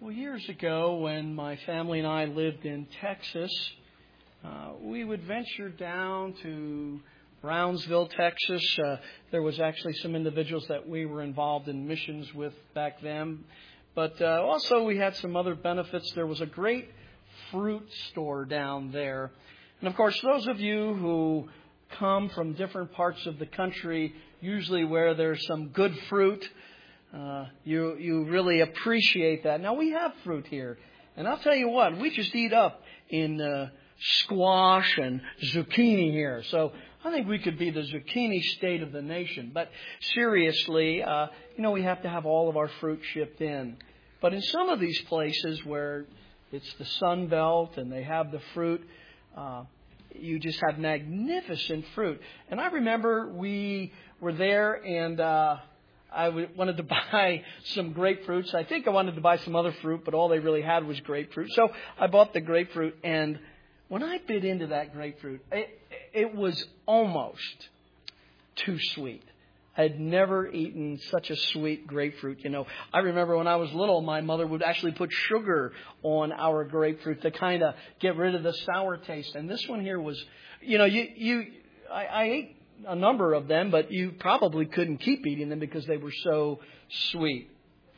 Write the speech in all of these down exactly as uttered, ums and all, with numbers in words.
couple years ago, when my family and I lived in Texas, uh, we would venture down to Brownsville, Texas. Uh, there was actually some individuals that we were involved in missions with back then. But uh, also we had some other benefits. There was a great fruit store down there. And of course, those of you who come from different parts of the country, usually where there's some good fruit, uh, you you really appreciate that. Now, we have fruit here. And I'll tell you what, we just eat up in uh, squash and zucchini here. So I think we could be the zucchini state of the nation. But seriously, uh, you know, we have to have all of our fruit shipped in. But in some of these places where it's the Sun Belt and they have the fruit, uh, you just have magnificent fruit. And I remember we were there and uh, I w- wanted to buy some grapefruits. I think I wanted to buy some other fruit, but all they really had was grapefruit. So I bought the grapefruit, and when I bit into that grapefruit, it, it was almost too sweet. I had never eaten such a sweet grapefruit. You know, I remember when I was little, my mother would actually put sugar on our grapefruit to kind of get rid of the sour taste. And this one here was, you know, you, you, I, I ate a number of them, but you probably couldn't keep eating them because they were so sweet.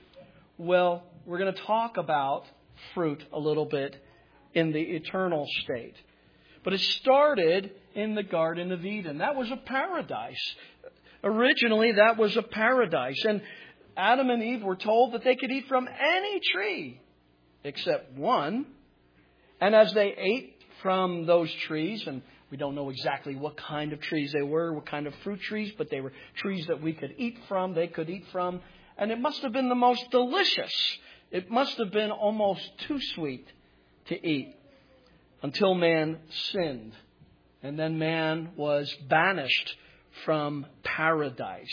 Well, we're going to talk about fruit a little bit in the eternal state. But it started in the Garden of Eden. That was a paradise. Originally, that was a paradise. And Adam and Eve were told that they could eat from any tree except one. And as they ate from those trees, and we don't know exactly what kind of trees they were, what kind of fruit trees, but they were trees that we could eat from, they could eat from. And it must have been the most delicious. It must have been almost too sweet to eat until man sinned. And then man was banished from paradise.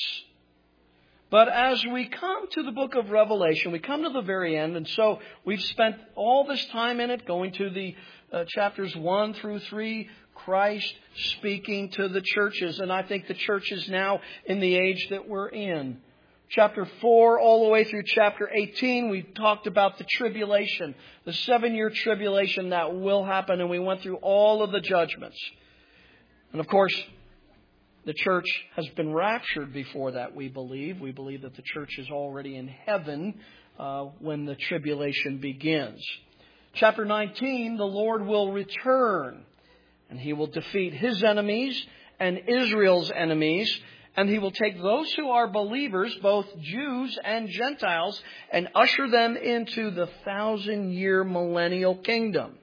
But as we come to the book of Revelation, we come to the very end, and so we've spent all this time in it, going to the uh, chapters one through three, Christ speaking to the churches, and I think the church is now in the age that we're in. Chapter four all the way through chapter eighteen, we talked about the tribulation, the seven-year tribulation that will happen, and we went through all of the judgments. And of course, the church has been raptured before that, we believe. We believe that the church is already in heaven uh, when the tribulation begins. Chapter nineteen, the Lord will return, and He will defeat His enemies and Israel's enemies, and He will take those who are believers, both Jews and Gentiles, and usher them into the thousand-year millennial kingdom.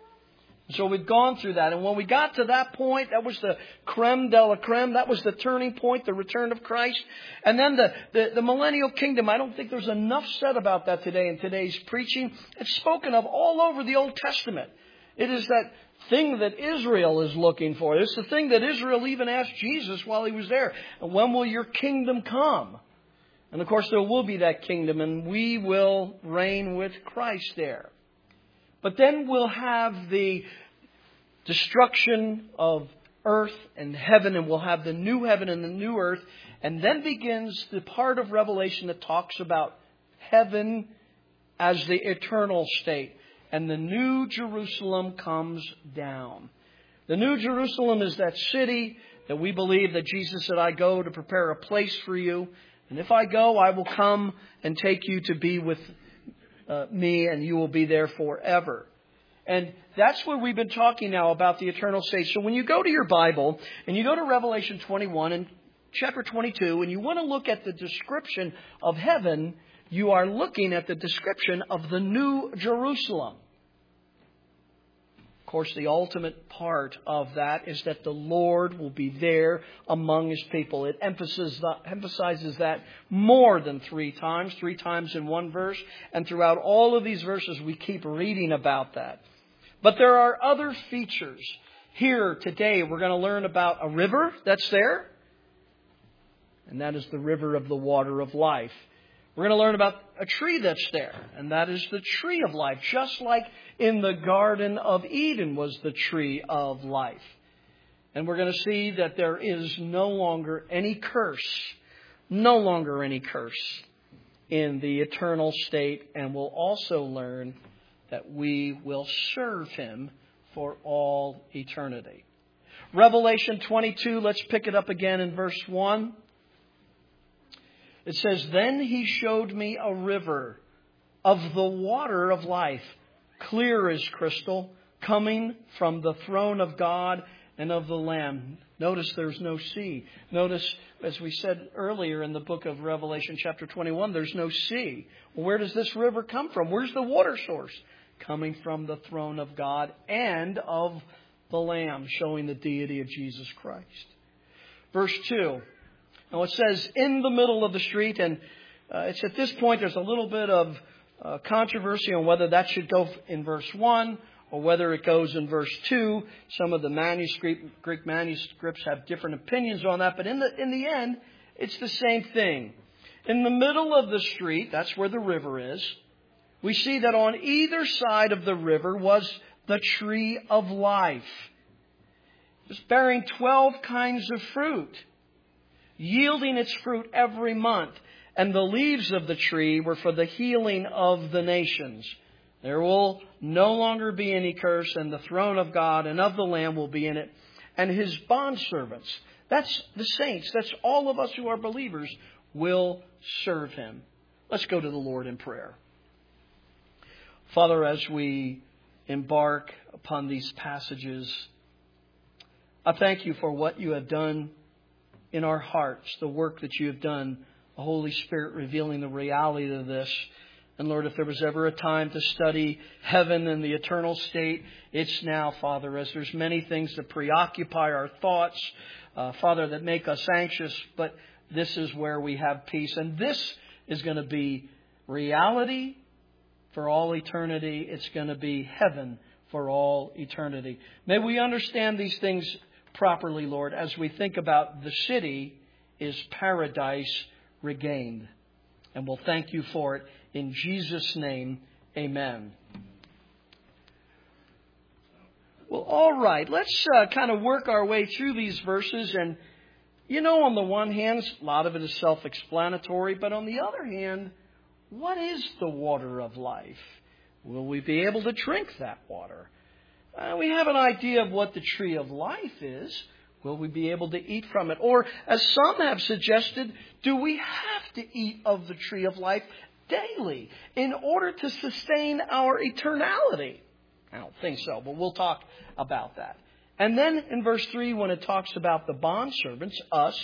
So we've gone through that. And when we got to that point, that was the creme de la creme. That was the turning point, the return of Christ. And then the, the, the millennial kingdom. I don't think there's enough said about that today in today's preaching. It's spoken of all over the Old Testament. It is that thing that Israel is looking for. It's the thing that Israel even asked Jesus while He was there. When will your kingdom come? And of course there will be that kingdom, and we will reign with Christ there. But then we'll have the destruction of earth and heaven, and we'll have the new heaven and the new earth. And then begins the part of Revelation that talks about heaven as the eternal state. And the new Jerusalem comes down. The new Jerusalem is that city that we believe that Jesus said, I go to prepare a place for you. And if I go, I will come and take you to be with Uh, me, and you will be there forever. And that's what we've been talking now about, the eternal state. So when you go to your Bible and you go to Revelation twenty-one and chapter twenty-two, and you want to look at the description of heaven, you are looking at the description of the new Jerusalem. Of course, the ultimate part of that is that the Lord will be there among His people. It emphasizes that, emphasizes that more than three times, three times in one verse. And throughout all of these verses, we keep reading about that. But there are other features. Here today, we're going to learn about a river that's there. And that is the river of the water of life. We're going to learn about a tree that's there, and that is the tree of life, just like in the Garden of Eden was the tree of life. And we're going to see that there is no longer any curse, no longer any curse in the eternal state, and we'll also learn that we will serve Him for all eternity. Revelation twenty-two, let's pick it up again in verse one. It says, "Then He showed me a river of the water of life, clear as crystal, coming from the throne of God and of the Lamb." Notice there's no sea. Notice, as we said earlier in the book of Revelation chapter twenty-one, there's no sea. Well, where does this river come from? Where's the water source? Coming from the throne of God and of the Lamb, showing the deity of Jesus Christ. Verse two. Now it says, in the middle of the street, and uh, it's at this point there's a little bit of uh, controversy on whether that should go in verse one or whether it goes in verse two. Some of the manuscript, Greek manuscripts have different opinions on that, but in the in the end, it's the same thing. In the middle of the street, that's where the river is, we see that on either side of the river was the tree of life. It was bearing twelve kinds of fruit, yielding its fruit every month. And the leaves of the tree were for the healing of the nations. There will no longer be any curse, and the throne of God and of the Lamb will be in it, and His bondservants. That's the saints. That's all of us who are believers will serve Him. Let's go to the Lord in prayer. Father, as we embark upon these passages, I thank You for what You have done in our hearts, the work that You have done, the Holy Spirit revealing the reality of this. And Lord, if there was ever a time to study heaven and the eternal state, it's now, Father, as there's many things that preoccupy our thoughts, uh, Father, that make us anxious, but this is where we have peace. And this is going to be reality for all eternity. It's going to be heaven for all eternity. May we understand these things properly, Lord, as we think about the city is paradise regained. And we'll thank You for it. In Jesus' name, amen. Well, all right. Let's uh, kind of work our way through these verses. And, you know, on the one hand, a lot of it is self-explanatory. But on the other hand, what is the water of life? Will we be able to drink that water? Uh, we have an idea of what the tree of life is. Will we be able to eat from it? Or, as some have suggested, do we have to eat of the tree of life daily in order to sustain our eternality? I don't think so, but we'll talk about that. And then in verse three, when it talks about the bondservants, us,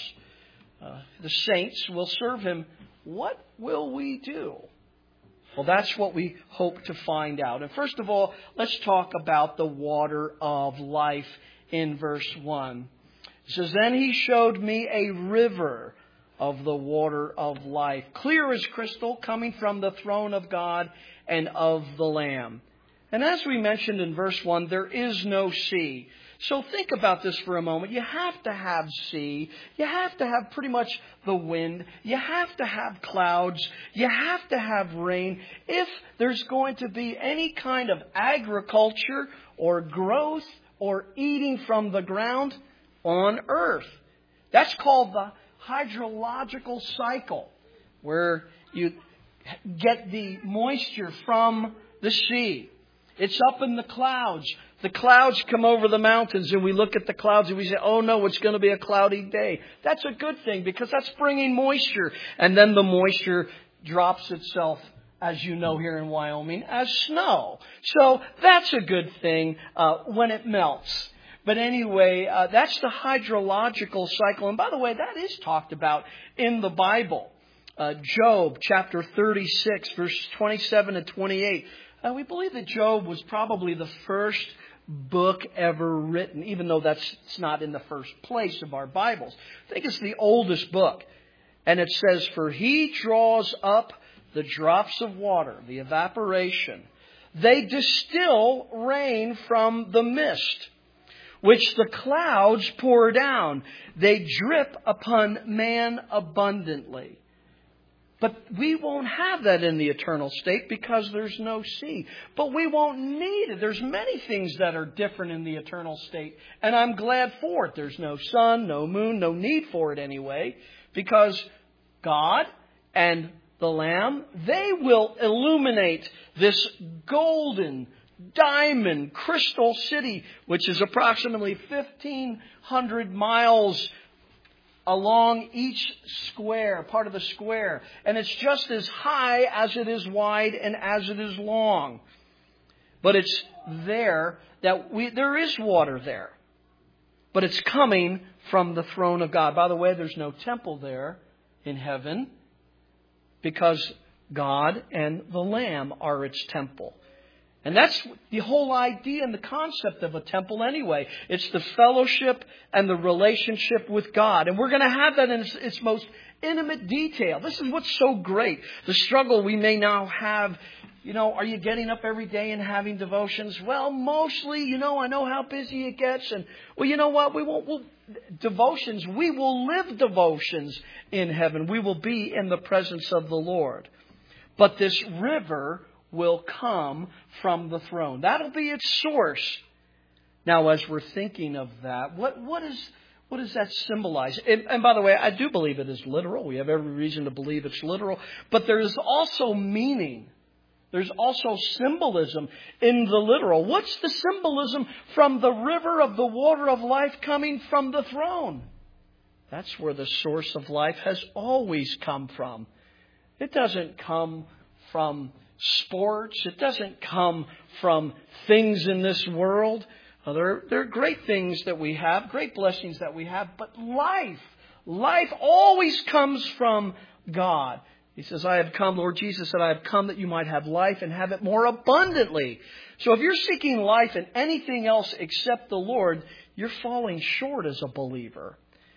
uh, the saints, will serve Him, what will we do? Well, that's what we hope to find out. And first of all, let's talk about the water of life in verse one. It says, "Then He showed me a river of the water of life, clear as crystal, coming from the throne of God and of the Lamb." And as we mentioned in verse one, there is no sea. So think about this for a moment. You have to have sea. You have to have pretty much the wind. You have to have clouds. You have to have rain. If there's going to be any kind of agriculture or growth or eating from the ground on earth. That's called the hydrological cycle, where you get the moisture from the sea. It's up in the clouds. The clouds come over the mountains, and we look at the clouds and we say, oh no, it's going to be a cloudy day. That's a good thing, because that's bringing moisture. And then the moisture drops itself, as you know here in Wyoming, as snow. So that's a good thing uh, when it melts. But anyway, uh, that's the hydrological cycle. And by the way, that is talked about in the Bible. Uh, Job chapter thirty-six, verses twenty-seven and twenty-eight. Uh, we believe that Job was probably the first book ever written, even though that's it's not in the first place of our Bibles. I think it's the oldest book. And it says, "For He draws up the drops of water," the evaporation. "They distill rain from the mist, which the clouds pour down. They drip upon man abundantly." But we won't have that in the eternal state because there's no sea. But we won't need it. There's many things that are different in the eternal state. And I'm glad for it. There's no sun, no moon, no need for it anyway. Because God and the Lamb, they will illuminate this golden, diamond, crystal city, which is approximately fifteen hundred miles along each square, part of the square. And it's just as high as it is wide and as it is long. But it's there that we, there is water there. But it's coming from the throne of God. By the way, there's no temple there in heaven because God and the Lamb are its temple. And that's the whole idea and the concept of a temple anyway. It's the fellowship and the relationship with God. And we're going to have that in its, its most intimate detail. This is what's so great. The struggle we may now have. You know, are you getting up every day and having devotions? Well, mostly, you know, I know how busy it gets. And, well, you know what? We won't, we'll, devotions, we will live devotions in heaven. We will be in the presence of the Lord. But this river will come from the throne. That'll be its source. Now, as we're thinking of that, what, what is, what does that symbolize? And, and by the way, I do believe it is literal. We have every reason to believe it's literal. But there is also meaning. There's also symbolism in the literal. What's the symbolism from the river of the water of life coming from the throne? That's where the source of life has always come from. It doesn't come from sports. It doesn't come from things in this world. Now, there, there are great things that we have, great blessings that we have, but life, life always comes from God. He says, I have come, Lord Jesus said, I have come that you might have life and have it more abundantly. So if you're seeking life in anything else except the Lord, you're falling short as a believer.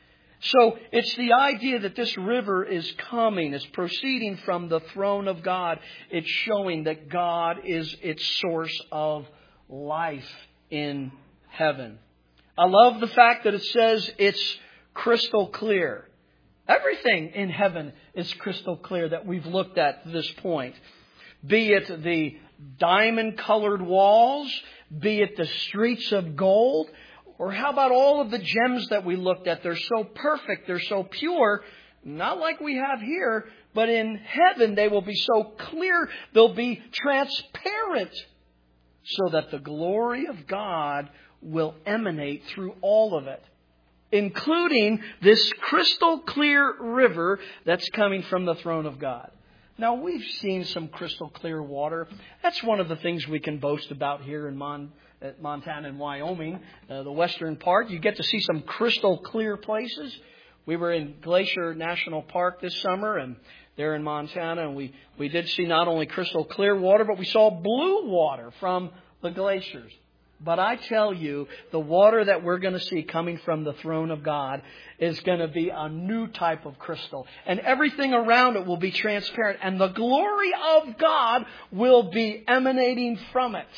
So it's the idea that this river is coming, is proceeding from the throne of God. It's showing that God is its source of life in heaven. I love the fact that it says it's crystal clear. Everything in heaven is crystal clear that we've looked at to this point. Be it the diamond-colored walls, be it the streets of gold, or how about all of the gems that we looked at? They're so perfect, they're so pure, not like we have here, but in heaven they will be so clear, they'll be transparent, so that the glory of God will emanate through all of it, including this crystal clear river that's coming from the throne of God. Now, we've seen some crystal clear water. That's one of the things we can boast about here in Mon- at Montana and Wyoming, uh, the western part. You get to see some crystal clear places. We were in Glacier National Park this summer, and there in Montana, and we, we did see not only crystal clear water, but we saw blue water from the glaciers. But I tell you, the water that we're going to see coming from the throne of God is going to be a new type of crystal. And everything around it will be transparent. And the glory of God will be emanating from it.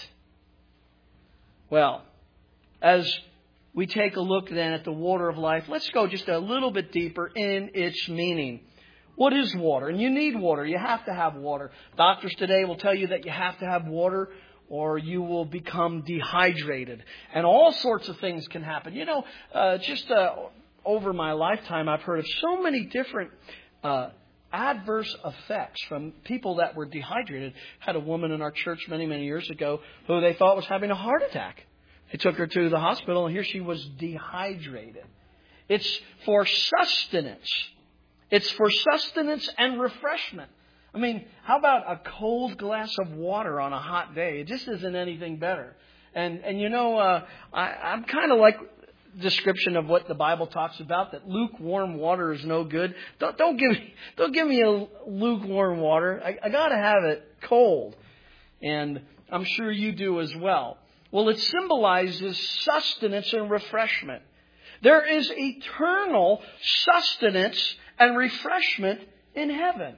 Well, as we take a look then at the water of life, let's go just a little bit deeper in its meaning. What is water? And you need water. You have to have water. Doctors today will tell you that you have to have water, or you will become dehydrated. And all sorts of things can happen. You know, uh, just uh, over my lifetime, I've heard of so many different uh, adverse effects from people that were dehydrated. Had a woman in our church many, many years ago who they thought was having a heart attack. They took her to the hospital, and here she was dehydrated. It's for sustenance. It's for sustenance and refreshment. I mean, how about a cold glass of water on a hot day? It just isn't anything better. And, and you know, uh, I, I'm kind of like description of what the Bible talks about, that lukewarm water is no good. Don't, don't give me, don't give me a lukewarm water. I, I got to have it cold. And I'm sure you do as well. Well, it symbolizes sustenance and refreshment. There is eternal sustenance and refreshment in heaven.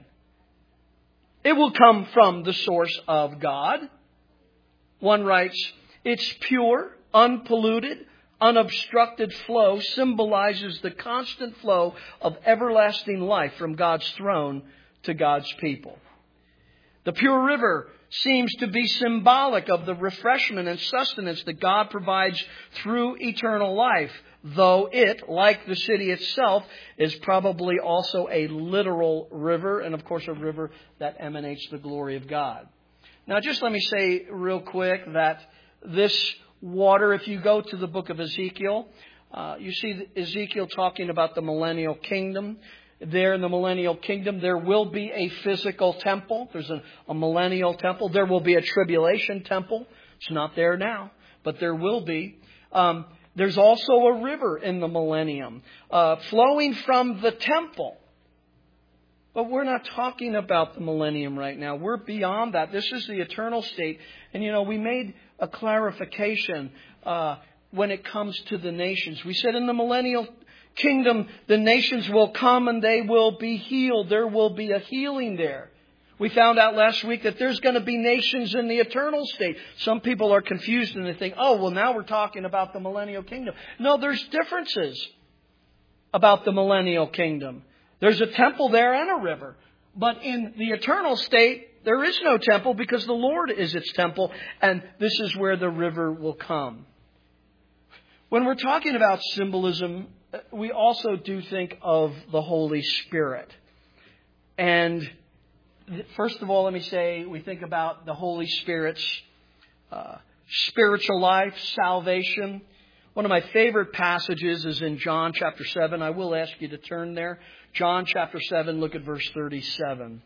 It will come from the source of God. One writes, its pure, unpolluted, unobstructed flow symbolizes the constant flow of everlasting life from God's throne to God's people. The pure river seems to be symbolic of the refreshment and sustenance that God provides through eternal life, though it, like the city itself, is probably also a literal river, and of course a river that emanates the glory of God. Now just let me say real quick that this water, if you go to the book of Ezekiel, uh, you see Ezekiel talking about the millennial kingdom. There in the millennial kingdom, there will be a physical temple. There's a, a millennial temple. There will be a tribulation temple. It's not there now, but there will be. Um, there's also a river in the millennium uh, flowing from the temple. But we're not talking about the millennium right now. We're beyond that. This is the eternal state. And, you know, we made a clarification uh, when it comes to the nations. We said in the millennial kingdom, the nations will come and they will be healed. There will be a healing there. We found out last week that there's going to be nations in the eternal state. Some people are confused and they think, oh, well, now we're talking about the millennial kingdom. No, there's differences about the millennial kingdom. There's a temple there and a river. But in the eternal state, there is no temple because the Lord is its temple. And this is where the river will come. When we're talking about symbolism, we also do think of the Holy Spirit. And first of all, let me say, we think about the Holy Spirit's uh, spiritual life, salvation. One of my favorite passages is in John chapter seven. I will ask you to turn there. John chapter seven, look at verse thirty-seven.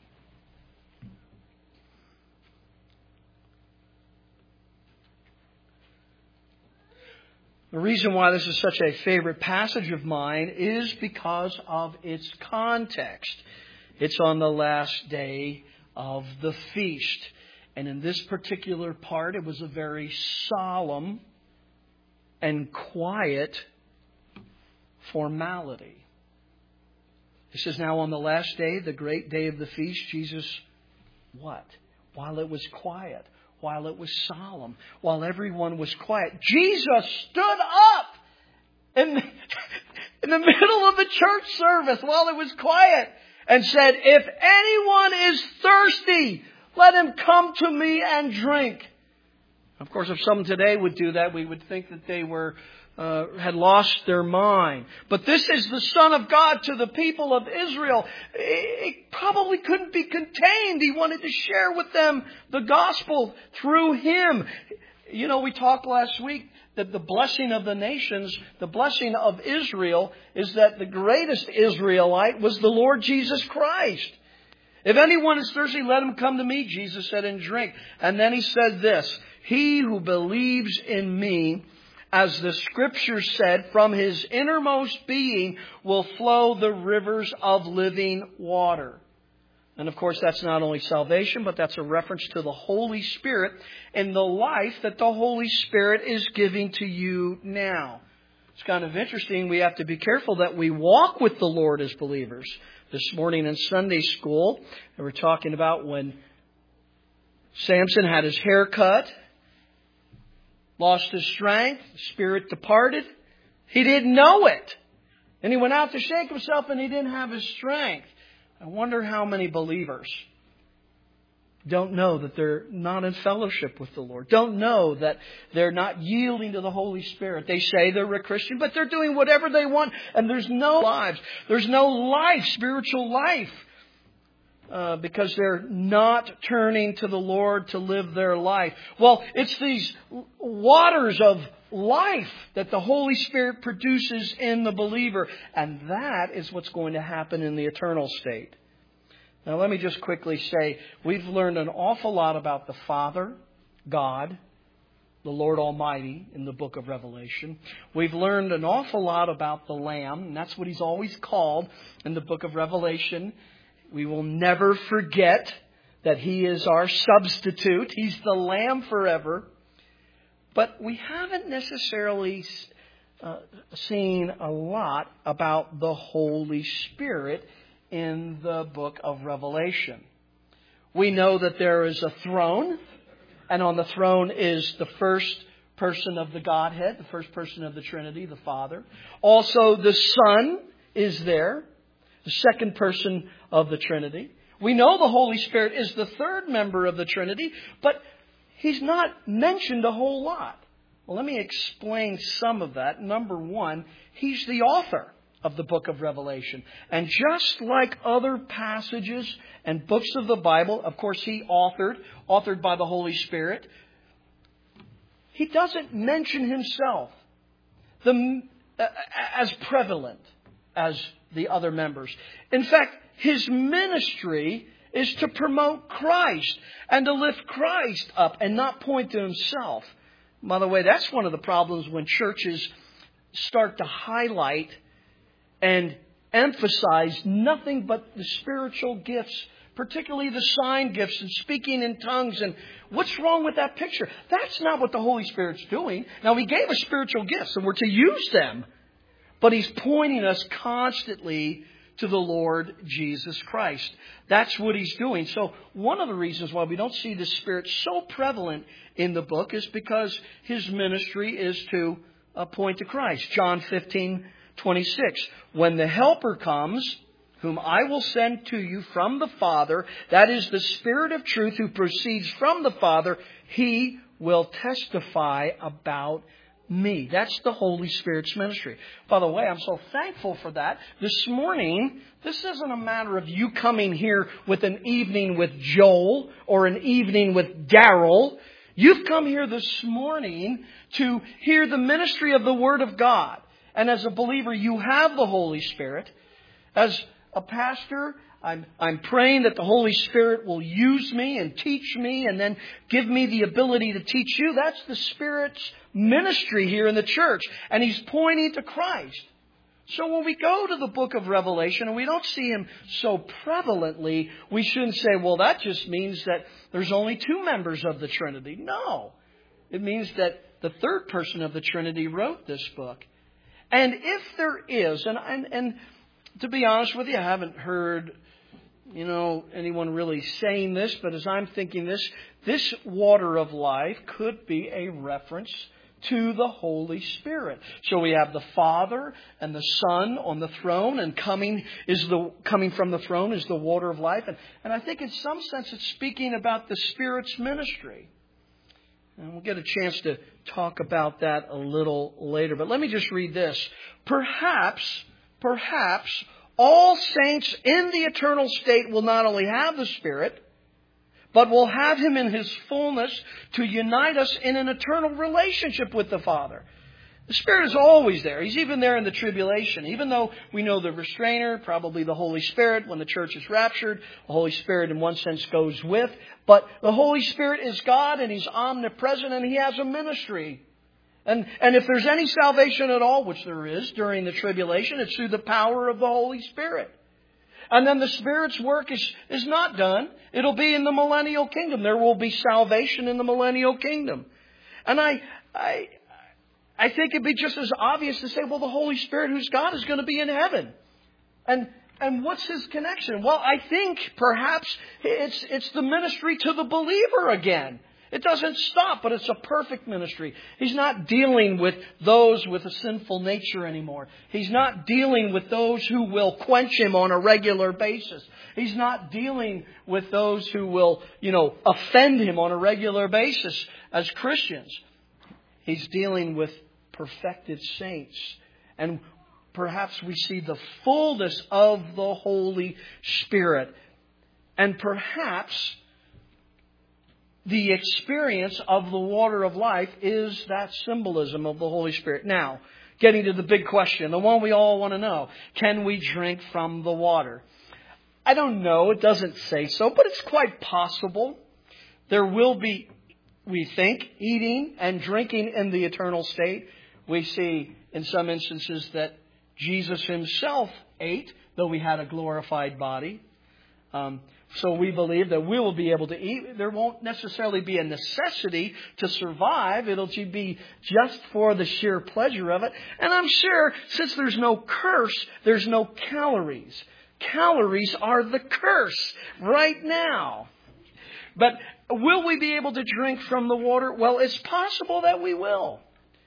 The reason why this is such a favorite passage of mine is because of its context. It's on the last day of the feast. And in this particular part, it was a very solemn and quiet formality. It says, now on the last day, the great day of the feast, Jesus, what? While it was quiet. While it was solemn, while everyone was quiet, Jesus stood up in, in the middle of the church service while it was quiet and said, if anyone is thirsty, let him come to me and drink. Of course, if someone today would do that, we would think that they were uh, had lost their mind. But this is the Son of God to the people of Israel. It probably couldn't be contained. He wanted to share with them the gospel through Him. You know, we talked last week that the blessing of the nations, the blessing of Israel, is that the greatest Israelite was the Lord Jesus Christ. If anyone is thirsty, let him come to me, Jesus said, and drink. And then He said this, he who believes in me, as the Scripture said, from his innermost being will flow the rivers of living water. And of course, that's not only salvation, but that's a reference to the Holy Spirit and the life that the Holy Spirit is giving to you now. It's kind of interesting. We have to be careful that we walk with the Lord as believers. This morning in Sunday school, we were talking about when Samson had his hair cut, lost his strength, the spirit departed. He didn't know it. And he went out to shake himself and he didn't have his strength. I wonder how many believers don't know that they're not in fellowship with the Lord. Don't know that they're not yielding to the Holy Spirit. They say they're a Christian, but they're doing whatever they want. And there's no lives. There's no life, spiritual life. Uh, because they're not turning to the Lord to live their life. Well, it's these waters of life that the Holy Spirit produces in the believer. And that is what's going to happen in the eternal state. Now, let me just quickly say, we've learned an awful lot about the Father, God, the Lord Almighty in the book of Revelation. We've learned an awful lot about the Lamb, and that's what He's always called in the book of Revelation. We will never forget that He is our substitute. He's the Lamb forever. But we haven't necessarily uh, seen a lot about the Holy Spirit in the book of Revelation. We know that there is a throne, and on the throne is the first person of the Godhead, the first person of the Trinity, the Father. Also, the Son is there, the second person of the Trinity. We know the Holy Spirit is the third member of the Trinity, but He's not mentioned a whole lot. Well, let me explain some of that. Number one, He's the author of the book of Revelation. And just like other passages and books of the Bible, of course, He authored, authored by the Holy Spirit, He doesn't mention Himself the, uh, as prevalent as the other members. In fact, His ministry is to promote Christ and to lift Christ up and not point to Himself. By the way, that's one of the problems when churches start to highlight and emphasize nothing but the spiritual gifts, particularly the sign gifts and speaking in tongues. And what's wrong with that picture? That's not what the Holy Spirit's doing. Now, He gave us spiritual gifts and we're to use them. But He's pointing us constantly to the Lord Jesus Christ. That's what He's doing. So one of the reasons why we don't see the Spirit so prevalent in the book is because His ministry is to uh, point to Christ. John fifteen twenty-six. When the Helper comes, whom I will send to you from the Father, that is the Spirit of truth who proceeds from the Father, He will testify about me. That's the Holy Spirit's ministry. By the way, I'm so thankful for that. This morning, this isn't a matter of you coming here with an evening with Joel or an evening with Daryl. You've come here this morning to hear the ministry of the Word of God. And as a believer, you have the Holy Spirit. As a pastor, I'm, I'm praying that the Holy Spirit will use me and teach me and then give me the ability to teach you. That's the Spirit's ministry here in the church. And He's pointing to Christ. So when we go to the book of Revelation and we don't see Him so prevalently, we shouldn't say, well, that just means that there's only two members of the Trinity. No. It means that the third person of the Trinity wrote this book. And if there is, and, and, and to be honest with you, I haven't heard, you know, anyone really saying this, but as I'm thinking this, this water of life could be a reference to the Holy Spirit. So we have the Father and the Son on the throne, and coming is the coming from the throne is the water of life. And, and I think in some sense it's speaking about the Spirit's ministry. And we'll get a chance to talk about that a little later. But let me just read this. Perhaps, perhaps all saints in the eternal state will not only have the Spirit, but will have Him in His fullness to unite us in an eternal relationship with the Father. The Spirit is always there. He's even there in the tribulation. Even though we know the restrainer, probably the Holy Spirit, when the church is raptured, the Holy Spirit in one sense goes with. But the Holy Spirit is God and He's omnipresent and He has a ministry. And, and if there's any salvation at all, which there is during the tribulation, it's through the power of the Holy Spirit. And then the Spirit's work is, is not done. It'll be in the millennial kingdom. There will be salvation in the millennial kingdom. And I, I, I think it'd be just as obvious to say, well, the Holy Spirit, who's God, is going to be in heaven. And, and what's His connection? Well, I think perhaps it's, it's the ministry to the believer again. It doesn't stop, but it's a perfect ministry. He's not dealing with those with a sinful nature anymore. He's not dealing with those who will quench Him on a regular basis. He's not dealing with those who will, you know, offend Him on a regular basis as Christians. He's dealing with perfected saints. And perhaps we see the fullness of the Holy Spirit. And perhaps the experience of the water of life is that symbolism of the Holy Spirit. Now, getting to the big question, the one we all want to know. Can we drink from the water? I don't know. It doesn't say so, but it's quite possible. There will be, we think, eating and drinking in the eternal state. We see in some instances that Jesus Himself ate, though He had a glorified body. Um, so we believe that we will be able to eat. There won't necessarily be a necessity to survive. It'll be just for the sheer pleasure of it. And I'm sure since there's no curse, there's no calories. Calories are the curse right now. But will we be able to drink from the water? Well, it's possible that we will.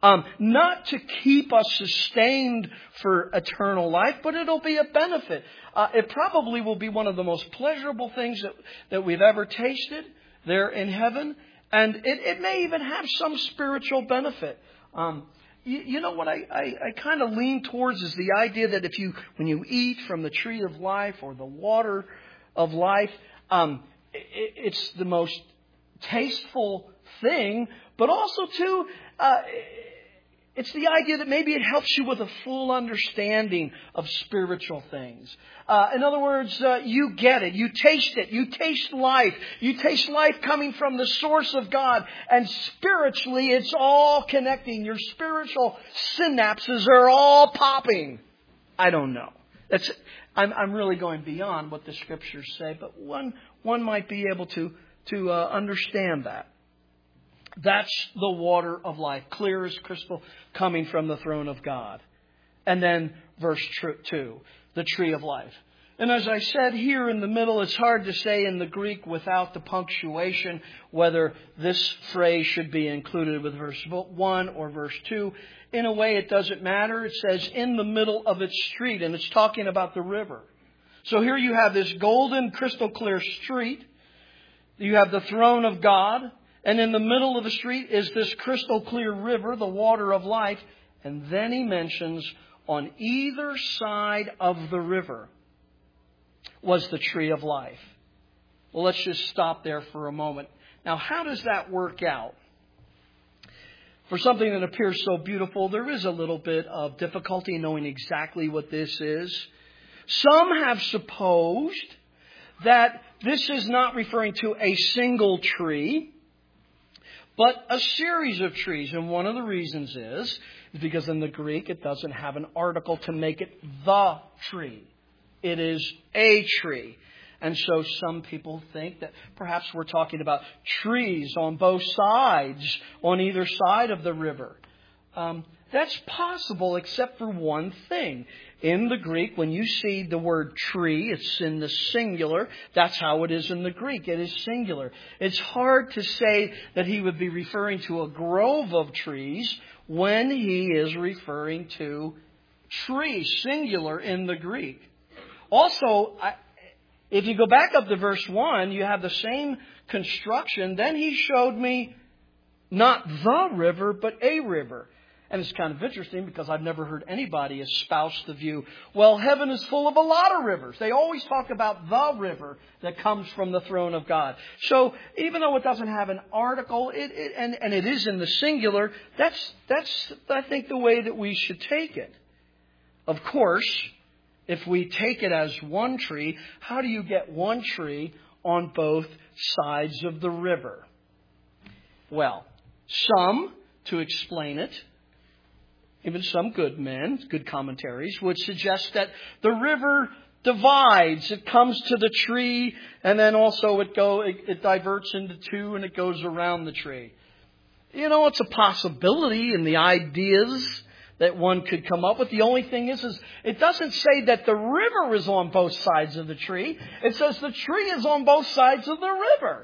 Um, not to keep us sustained for eternal life, but it'll be a benefit. Uh, it probably will be one of the most pleasurable things that, that we've ever tasted there in heaven. And it, it may even have some spiritual benefit. Um, you, you know what I, I, I kind of lean towards is the idea that if you, when you eat from the tree of life or the water of life, um, it, it's the most tasteful thing, but also too, uh, it's the idea that maybe it helps you with a full understanding of spiritual things. Uh, in other words, uh, you get it. You taste it. You taste life. You taste life coming from the source of God. And spiritually, it's all connecting. Your spiritual synapses are all popping. I don't know. That's, I'm, I'm really going beyond what the Scriptures say, but one, one might be able to, to uh, understand that. That's the water of life, clear as crystal, coming from the throne of God. And then verse two, the tree of life. And as I said here in the middle, it's hard to say in the Greek without the punctuation whether this phrase should be included with verse one or verse two. In a way, it doesn't matter. It says in the middle of its street, and it's talking about the river. So here you have this golden, crystal clear street. You have the throne of God. And in the middle of the street is this crystal clear river, the water of life. And then he mentions on either side of the river was the tree of life. Well, let's just stop there for a moment. Now, how does that work out? For something that appears so beautiful, there is a little bit of difficulty in knowing exactly what this is. Some have supposed that this is not referring to a single tree, but a series of trees. And one of the reasons is, is because in the Greek it doesn't have an article to make it the tree. It is a tree. And so some people think that perhaps we're talking about trees on both sides, on either side of the river. Um, that's possible except for one thing. In the Greek, when you see the word tree, it's in the singular. That's how it is in the Greek. It is singular. It's hard to say that he would be referring to a grove of trees when he is referring to tree, singular in the Greek. Also, I, if you go back up to verse one, you have the same construction. Then he showed me not the river, but a river. And it's kind of interesting because I've never heard anybody espouse the view, well, heaven is full of a lot of rivers. They always talk about the river that comes from the throne of God. So even though it doesn't have an article, it, it, and, and it is in the singular, that's, that's, I think, the way that we should take it. Of course, if we take it as one tree, how do you get one tree on both sides of the river? Well, some, to explain it, even some good men, good commentaries, would suggest that the river divides. It comes to the tree, and then also it go it, it diverts into two, and it goes around the tree. You know, it's a possibility in the ideas that one could come up with. The only thing is, is it doesn't say that the river is on both sides of the tree. It says the tree is on both sides of the river.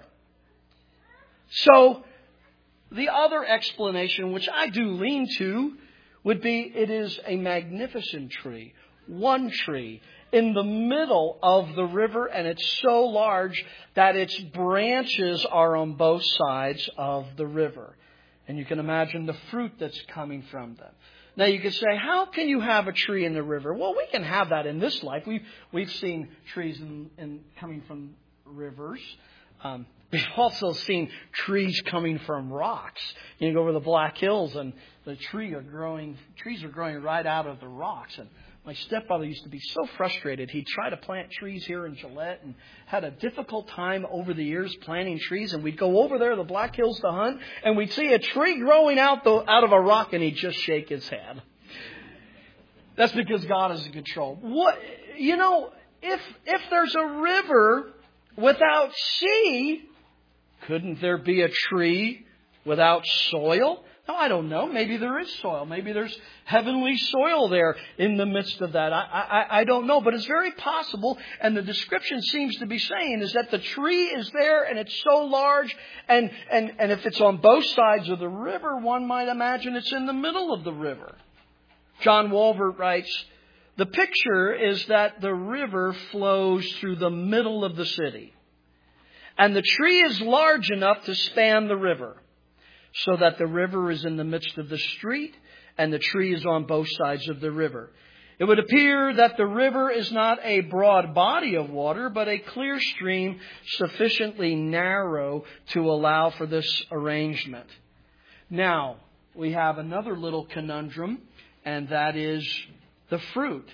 So the other explanation, which I do lean to, would be it is a magnificent tree, one tree, in the middle of the river, and it's so large that its branches are on both sides of the river. And you can imagine the fruit that's coming from them. Now you could say, how can you have a tree in the river? Well, we can have that in this life. We've, we've seen trees in, in coming from rivers. Um, We've also seen trees coming from rocks. You go over the Black Hills and the tree are growing, trees are growing right out of the rocks. And my stepfather used to be so frustrated. He'd try to plant trees here in Gillette and had a difficult time over the years planting trees. And we'd go over there to the Black Hills to hunt and we'd see a tree growing out, the, out of a rock and he'd just shake his head. That's because God is in control. What, you know, if, if there's a river without sea, couldn't there be a tree without soil? Now, I don't know. Maybe there is soil. Maybe there's heavenly soil there in the midst of that. I, I, I don't know. But it's very possible. And the description seems to be saying is that the tree is there and it's so large. And, and, and if it's on both sides of the river, one might imagine it's in the middle of the river. John Walvoord writes, the picture is that the river flows through the middle of the city. And the tree is large enough to span the river, so that the river is in the midst of the street and the tree is on both sides of the river. It would appear that the river is not a broad body of water, but a clear stream sufficiently narrow to allow for this arrangement. Now, we have another little conundrum, and that is the fruit.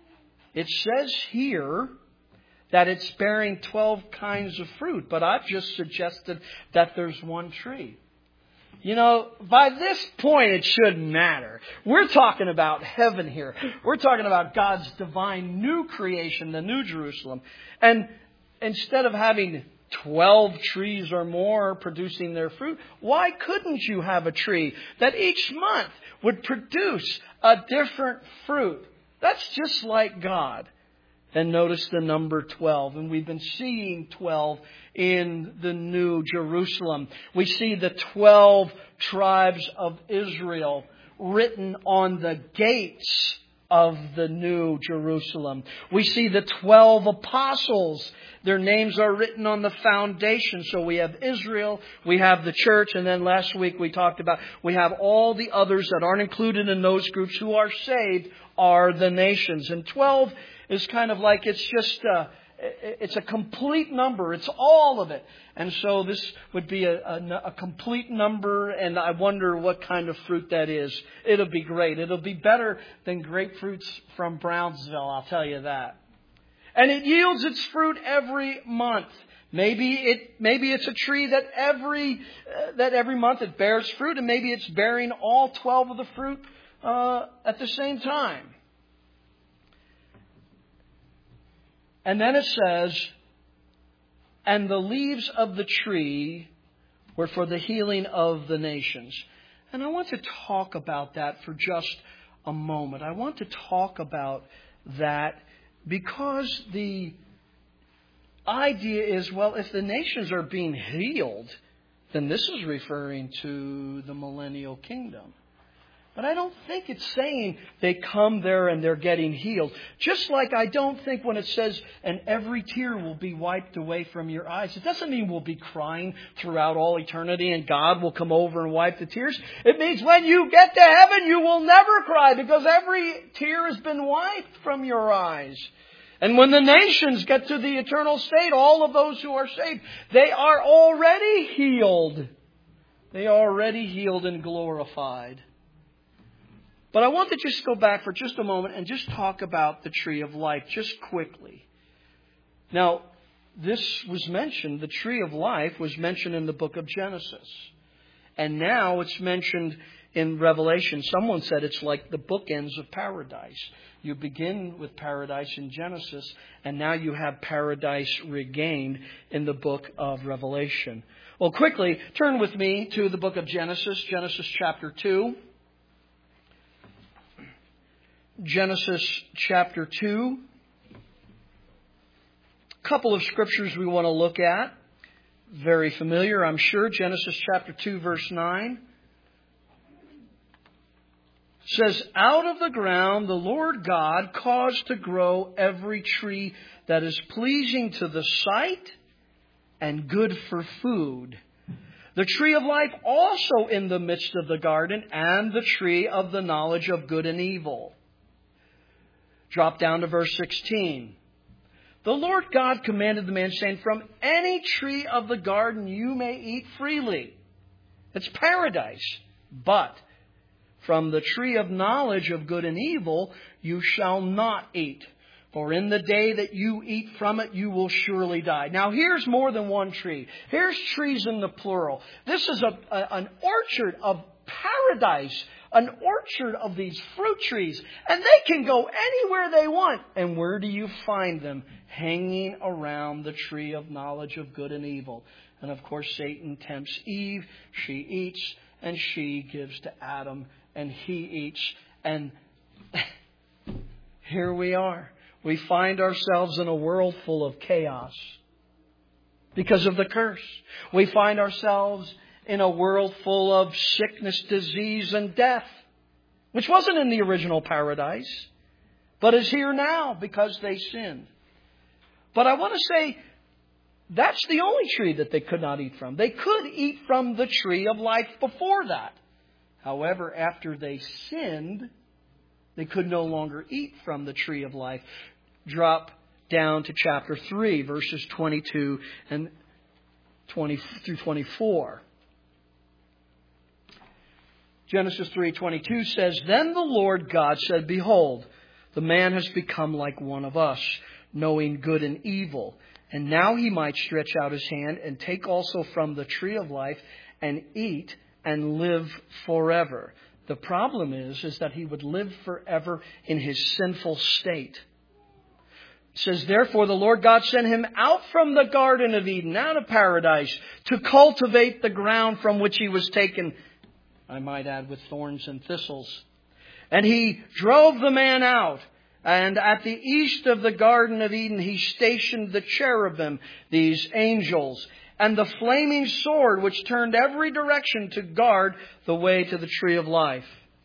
It says here that it's bearing twelve kinds of fruit, but I've just suggested that there's one tree. You know, by this point, it shouldn't matter. We're talking about heaven here. We're talking about God's divine new creation, the New Jerusalem. And instead of having twelve trees or more producing their fruit, why couldn't you have a tree that each month would produce a different fruit? That's just like God. And notice the number twelve. And we've been seeing twelve in the New Jerusalem. We see the twelve tribes of Israel written on the gates of the New Jerusalem. We see the twelve apostles. Their names are written on the foundation. So we have Israel, we have the church, and then last week we talked about we have all the others that aren't included in those groups who are saved are the nations. And twelve is kind of like it's just a, it's a complete number. It's all of it. And so this would be a, a, a complete number, and I wonder what kind of fruit that is. It'll be great. It'll be better than grapefruits from Brownsville, I'll tell you that. And it yields its fruit every month. Maybe it maybe it's a tree that every uh, that every month it bears fruit, and maybe it's bearing all twelve of the fruit uh, at the same time. And then it says, and the leaves of the tree were for the healing of the nations. And I want to talk about that for just a moment. I want to talk about that because the idea is, well, if the nations are being healed, then this is referring to the millennial kingdom. But I don't think it's saying they come there and they're getting healed. Just like I don't think when it says, and every tear will be wiped away from your eyes, it doesn't mean we'll be crying throughout all eternity and God will come over and wipe the tears. It means when you get to heaven, you will never cry because every tear has been wiped from your eyes. And when the nations get to the eternal state, all of those who are saved, they are already healed. They are already healed and glorified. But I want to just go back for just a moment and just talk about the tree of life just quickly. Now, this was mentioned, the tree of life was mentioned in the book of Genesis. And now it's mentioned in Revelation. Someone said it's like the bookends of paradise. You begin with paradise in Genesis, and now you have paradise regained in the book of Revelation. Well, quickly, turn with me to the book of Genesis, Genesis chapter two. Genesis chapter two. A couple of scriptures we want to look at. Very familiar, I'm sure. Genesis chapter two, verse nine. Says, out of the ground the Lord God caused to grow every tree that is pleasing to the sight and good for food. The tree of life also in the midst of the garden, and the tree of the knowledge of good and evil. Drop down to verse sixteen. The Lord God commanded the man, saying, from any tree of the garden you may eat freely. It's paradise. But from the tree of knowledge of good and evil you shall not eat. For in the day that you eat from it, you will surely die. Now, here's more than one tree. Here's trees in the plural. This is a, a, an orchard of paradise. An orchard of these fruit trees. And they can go anywhere they want. And where do you find them? Hanging around the tree of knowledge of good and evil. And of course, Satan tempts Eve. She eats. and she gives to Adam, and he eats. And here we are. We find ourselves in a world full of chaos because of the curse. We find ourselves in a world full of sickness, disease, and death, which wasn't in the original paradise, but is here now because they sinned. But I want to say, that's the only tree that they could not eat from. They could eat from the tree of life before that. However, after they sinned, they could no longer eat from the tree of life. Drop down to chapter three, verses twenty-two and twenty through twenty-four. Genesis three twenty-two says, "Then the Lord God said, Behold, the man has become like one of us, knowing good and evil. And now he might stretch out his hand and take also from the tree of life and eat and live forever." The problem is, is that he would live forever in his sinful state. It says, "Therefore the Lord God sent him out from the Garden of Eden, out of paradise, to cultivate the ground from which he was taken," I might add, with thorns and thistles. "And he drove the man out. And at the east of the Garden of Eden, he stationed the cherubim," these angels, "and the flaming sword, which turned every direction to guard the way to the tree of life."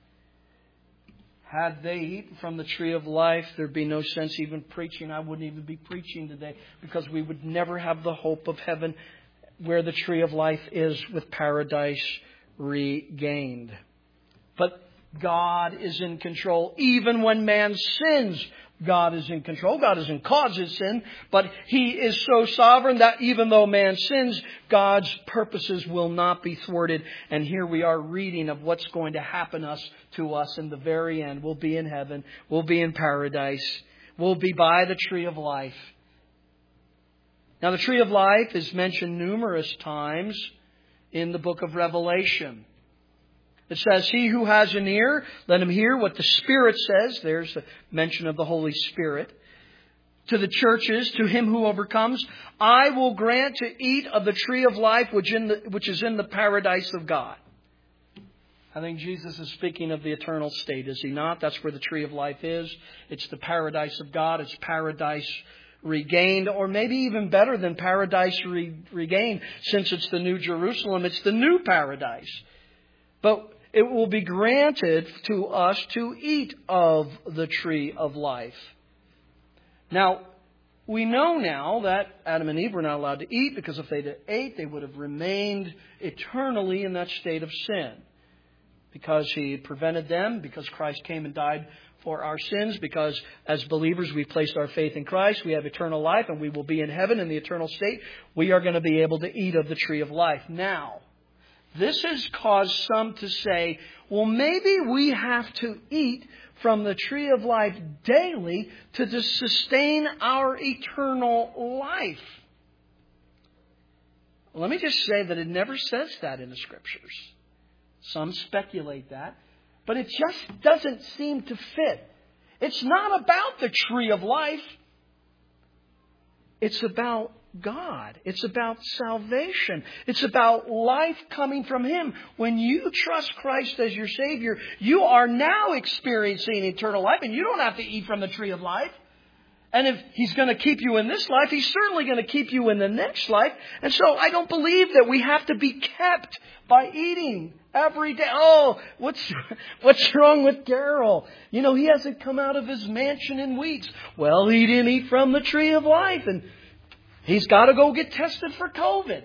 Had they eaten from the tree of life, there'd be no sense even preaching. I wouldn't even be preaching today, because we would never have the hope of heaven where the tree of life is, with paradise regained. But God is in control. Even when man sins, God is in control. God doesn't cause his sin, but He is so sovereign that even though man sins, God's purposes will not be thwarted. And here we are reading of what's going to happen us to us in the very end. We'll be in heaven. We'll be in paradise. We'll be by the tree of life. Now, the tree of life is mentioned numerous times in the book of Revelation. It says, "He who has an ear, let him hear what the Spirit says." There's a mention of the Holy Spirit. "To the churches, to him who overcomes, I will grant to eat of the tree of life which, in the, which is in the paradise of God." I think Jesus is speaking of the eternal state, is He not? That's where the tree of life is. It's the paradise of God. It's paradise regained, or maybe even better than paradise re- regained, since it's the New Jerusalem. It's the new paradise. But it will be granted to us to eat of the tree of life. Now, we know now that Adam and Eve were not allowed to eat, because if they ate, they would have remained eternally in that state of sin. Because He prevented them, because Christ came and died for our sins, because as believers we placed our faith in Christ, we have eternal life, and we will be in heaven in the eternal state. We are going to be able to eat of the tree of life. Now, this has caused some to say, well, maybe we have to eat from the tree of life daily to sustain our eternal life. Let me just say that it never says that in the Scriptures. Some speculate that, but it just doesn't seem to fit. It's not about the tree of life. It's about God. It's about salvation. It's about life coming from Him. When you trust Christ as your Savior, you are now experiencing eternal life, and you don't have to eat from the tree of life. And if He's going to keep you in this life, He's certainly going to keep you in the next life. And so I don't believe that we have to be kept by eating every day. Oh, what's what's wrong with Darrell? You know, he hasn't come out of his mansion in weeks. Well, he didn't eat from the tree of life, and he's got to go get tested for COVID.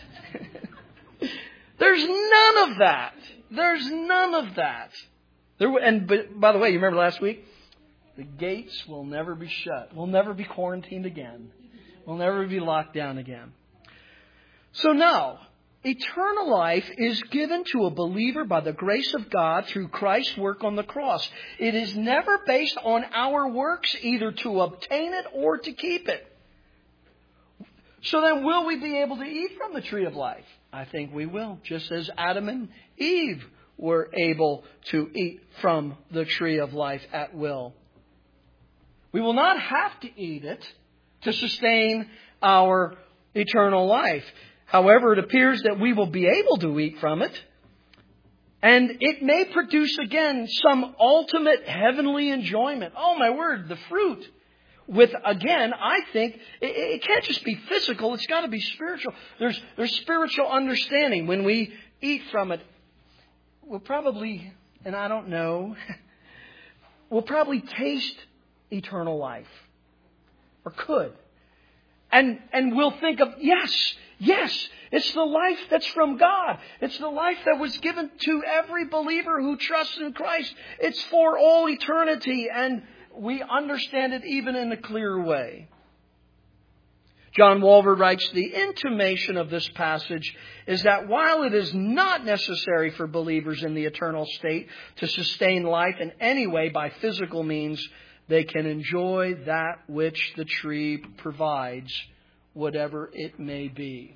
There's none of that. There's none of that. There, and but, by the way, you remember last week? The gates will never be shut. We'll never be quarantined again. We'll never be locked down again. So now, eternal life is given to a believer by the grace of God through Christ's work on the cross. It is never based on our works, either to obtain it or to keep it. So then, will we be able to eat from the tree of life? I think we will, just as Adam and Eve were able to eat from the tree of life at will. We will not have to eat it to sustain our eternal life. However, it appears that we will be able to eat from it And it may produce, again, some ultimate heavenly enjoyment. Oh, my word, the fruit. With, again, I think, it, it can't just be physical. It's got to be spiritual. There's, there's spiritual understanding. When we eat from it, we'll probably, and I don't know, we'll probably taste eternal life. Or could. And, and we'll think of, yes, yes, it's the life that's from God. It's the life that was given to every believer who trusts in Christ. It's for all eternity, and we understand it even in a clearer way. John Walvoord writes, the intimation of this passage is that while it is not necessary for believers in the eternal state to sustain life in any way by physical means, they can enjoy that which the tree provides, whatever it may be.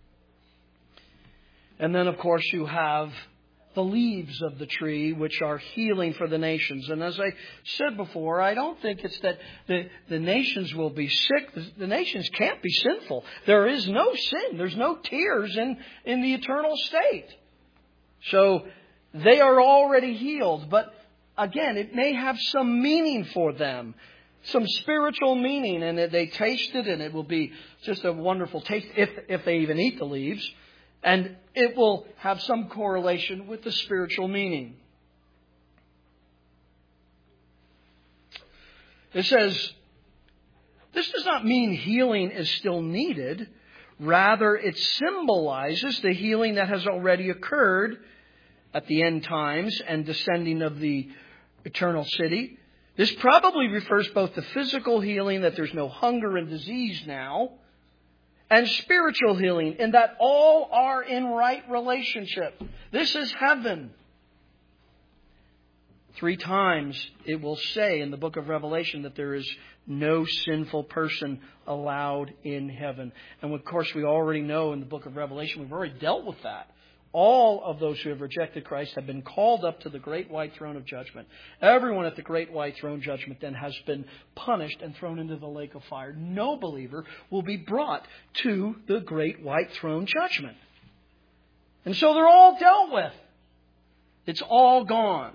And then, of course, you have the leaves of the tree, which are healing for the nations. And as I said before, I don't think it's that the, the nations will be sick. The, the nations can't be sinful. There is no sin. There's no tears in, in the eternal state. So they are already healed. But again, it may have some meaning for them. Some spiritual meaning. And they taste it, and it will be just a wonderful taste if, if they even eat the leaves. And it will have some correlation with the spiritual meaning. It says, this does not mean healing is still needed. Rather, it symbolizes the healing that has already occurred at the end times and descending of the eternal city. This probably refers both to physical healing, that there's no hunger and disease now, and spiritual healing, in that all are in right relationship. This is heaven. Three times it will say in the book of Revelation that there is no sinful person allowed in heaven. And of course, we already know in the book of Revelation, we've already dealt with that. All of those who have rejected Christ have been called up to the great white throne of judgment. Everyone at the great white throne judgment then has been punished and thrown into the lake of fire. No believer will be brought to the great white throne judgment. And so they're all dealt with. It's all gone.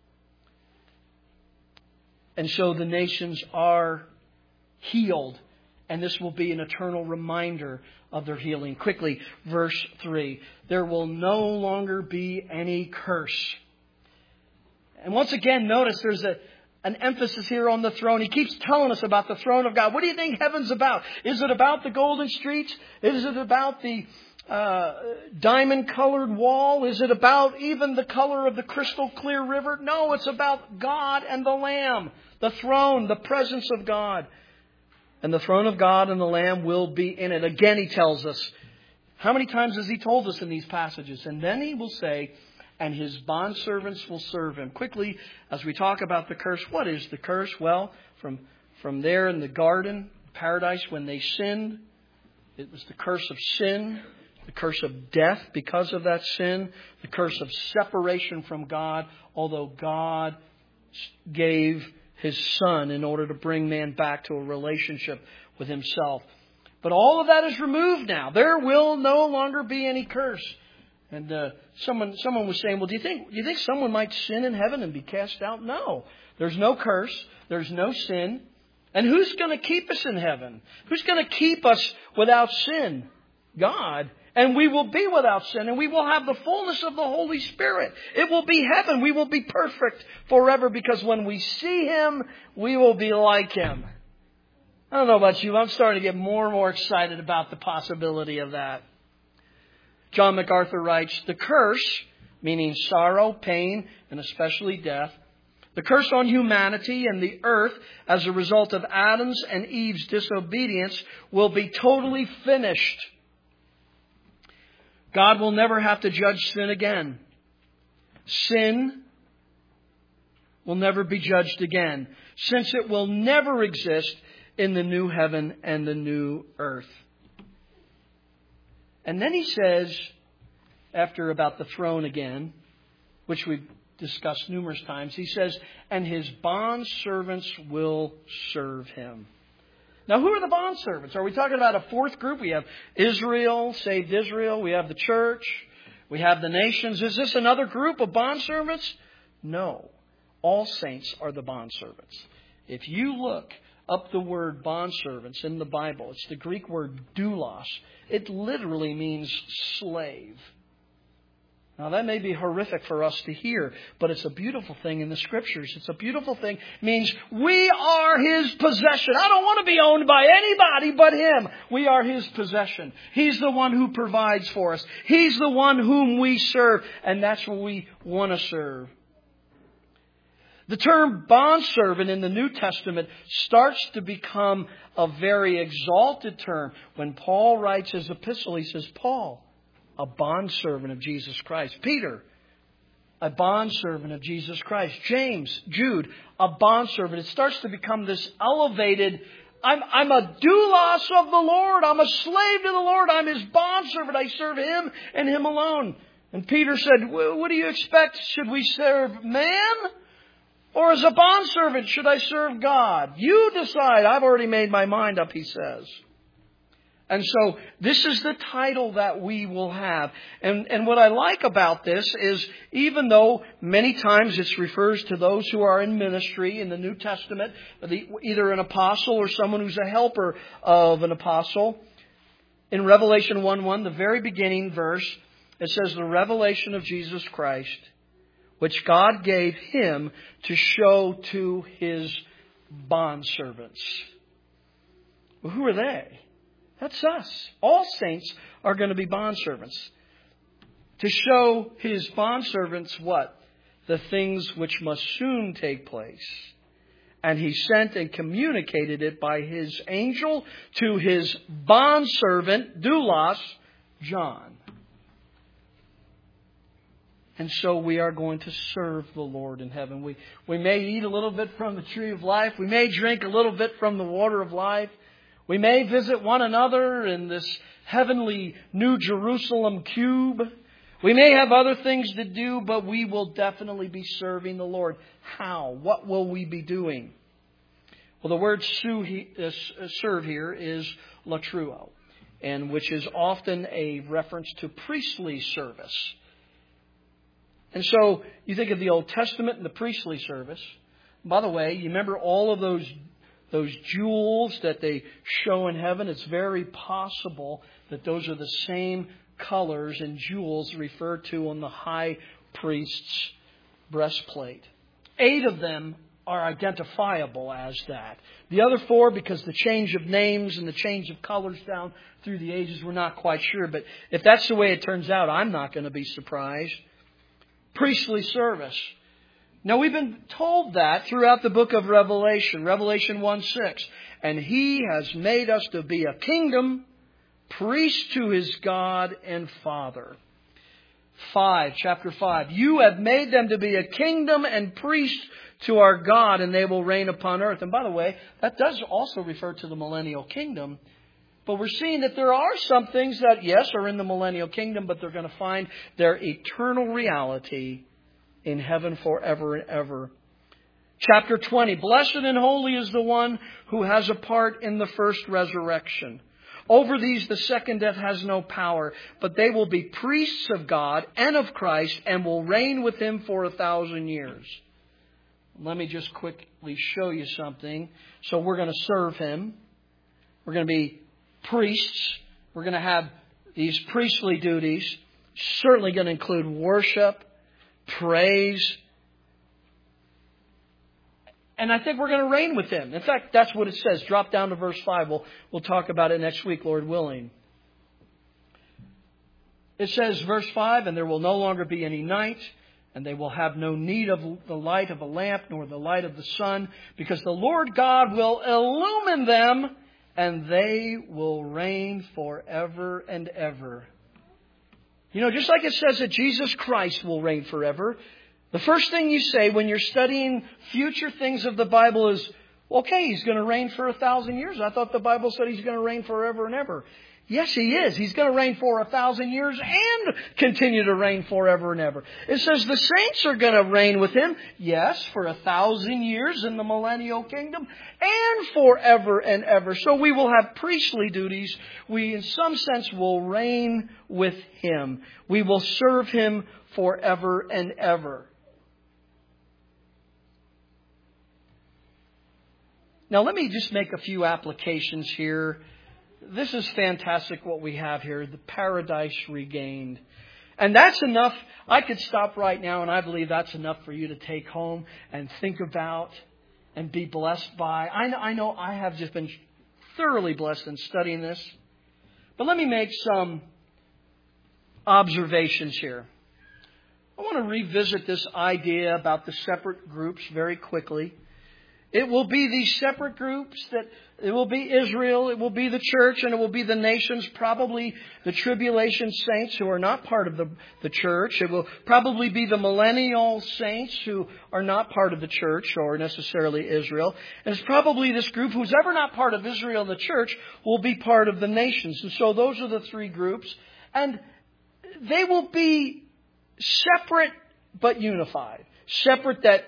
And so the nations are healed. And this will be an eternal reminder of their healing. Quickly, verse three. There will no longer be any curse. And once again, notice there's a, an emphasis here on the throne. He keeps telling us about the throne of God. What do you think heaven's about? Is it about the golden streets? Is it about the uh, diamond-colored wall? Is it about even the color of the crystal clear river? No, it's about God and the Lamb. The throne, the presence of God. And the throne of God and the Lamb will be in it. Again, he tells us. How many times has he told us in these passages? And then he will say, and his bondservants will serve him. Quickly, as we talk about the curse, what is the curse? Well, from, from there in the garden, paradise, when they sinned, it was the curse of sin, the curse of death because of that sin, the curse of separation from God, although God gave His Son in order to bring man back to a relationship with Himself. But all of that is removed now. There will no longer be any curse. And uh, someone someone was saying, well, do you think do you think someone might sin in heaven and be cast out? No. There's no curse. There's no sin. And who's going to keep us in heaven? Who's going to keep us without sin? God. And we will be without sin, and we will have the fullness of the Holy Spirit. It will be heaven. We will be perfect forever, because when we see Him, we will be like Him. I don't know about you, I'm starting to get more and more excited about the possibility of that. John MacArthur writes, the curse, meaning sorrow, pain, and especially death, the curse on humanity and the earth as a result of Adam's and Eve's disobedience will be totally finished. God will never have to judge sin again. Sin will never be judged again, since it will never exist in the new heaven and the new earth. And then he says, after about the throne again, which we've discussed numerous times, he says, and his bondservants will serve him. Now, who are the bondservants? Are we talking about a fourth group? We have Israel, saved Israel. We have the church. We have the nations. Is this another group of bondservants? No. All saints are the bondservants. If you look up the word bondservants in the Bible, it's the Greek word doulos. It literally means slave. Now that may be horrific for us to hear, but it's a beautiful thing in the Scriptures. It's a beautiful thing. It means we are His possession. I don't want to be owned by anybody but Him. We are His possession. He's the one who provides for us. He's the one whom we serve, and that's what we want to serve. The term bondservant in the New Testament starts to become a very exalted term. When Paul writes his epistle, he says, Paul, a bondservant of Jesus Christ. Peter, a bondservant of Jesus Christ. James, Jude, a bondservant. It starts to become this elevated, I'm, I'm a doulos of the Lord. I'm a slave to the Lord. I'm His bondservant. I serve Him and Him alone. And Peter said, what do you expect? Should we serve man? Or as a bondservant, should I serve God? You decide. I've already made my mind up, he says. And so this is the title that we will have. And, and what I like about this is even though many times it refers to those who are in ministry in the New Testament, either an apostle or someone who's a helper of an apostle, in Revelation one one, the very beginning verse, it says the revelation of Jesus Christ, which God gave Him to show to His bondservants. Well, who are they? That's us. All saints are going to be bondservants. To show His bondservants what? The things which must soon take place. And He sent and communicated it by His angel to His bondservant, doulos, John. And so we are going to serve the Lord in heaven. We, we may eat a little bit from the tree of life. We may drink a little bit from the water of life. We may visit one another in this heavenly New Jerusalem cube. We may have other things to do, but we will definitely be serving the Lord. How? What will we be doing? Well, the word serve here is latruo, and which is often a reference to priestly service. And so you think of the Old Testament and the priestly service. By the way, you remember all of those those jewels that they show in heaven? It's very possible that those are the same colors and jewels referred to on the high priest's breastplate. Eight of them are identifiable as that. The other four, because the change of names and the change of colors down through the ages, we're not quite sure. But if that's the way it turns out, I'm not going to be surprised. Priestly service. Now, we've been told that throughout the book of Revelation, Revelation one six. And He has made us to be a kingdom, priests to His God and Father. five, chapter five. You have made them to be a kingdom and priests to our God, and they will reign upon earth. And by the way, that does also refer to the millennial kingdom. But we're seeing that there are some things that, yes, are in the millennial kingdom, but they're going to find their eternal reality in heaven forever and ever. Chapter twenty. Blessed and holy is the one who has a part in the first resurrection. Over these the second death has no power, but they will be priests of God and of Christ and will reign with Him for a thousand years. Let me just quickly show you something. So we're going to serve Him. We're going to be priests. We're going to have these priestly duties. Certainly going to include worship, praise. And I think we're going to reign with Him. In fact, that's what it says. Drop down to verse five. We'll, we'll talk about it next week, Lord willing. It says, verse five, and there will no longer be any night, and they will have no need of the light of a lamp, nor the light of the sun, because the Lord God will illumine them, and they will reign forever and ever. You know, just like it says that Jesus Christ will reign forever, the first thing you say when you're studying future things of the Bible is, okay, He's going to reign for a thousand years. I thought the Bible said He's going to reign forever and ever. Yes, He is. He's going to reign for a thousand years and continue to reign forever and ever. It says the saints are going to reign with Him, yes, for a thousand years in the millennial kingdom and forever and ever. So we will have priestly duties. We, in some sense, will reign with Him. We will serve Him forever and ever. Now, let me just make a few applications here. This is fantastic what we have here, the paradise regained. And that's enough. I could stop right now, and I believe that's enough for you to take home and think about and be blessed by. I know I, know I have just been thoroughly blessed in studying this. But let me make some observations here. I want to revisit this idea about the separate groups very quickly. It will be these separate groups that it will be Israel, it will be the church, and it will be the nations, probably the tribulation saints who are not part of the, the church. It will probably be the millennial saints who are not part of the church or necessarily Israel. And it's probably this group who's ever not part of Israel and the church will be part of the nations. And so those are the three groups. And they will be separate but unified. Separate that